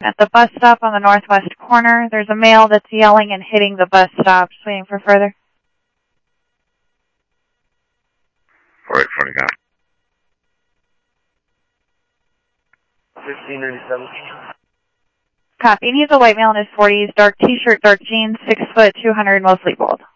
At the bus stop on the northwest corner, there's a male that's yelling and hitting the bus stop. Just waiting for further. 4840, got it. 1597. Copy. He's a white male in his 40s, dark t-shirt, dark jeans, 6 foot, 200, mostly bald.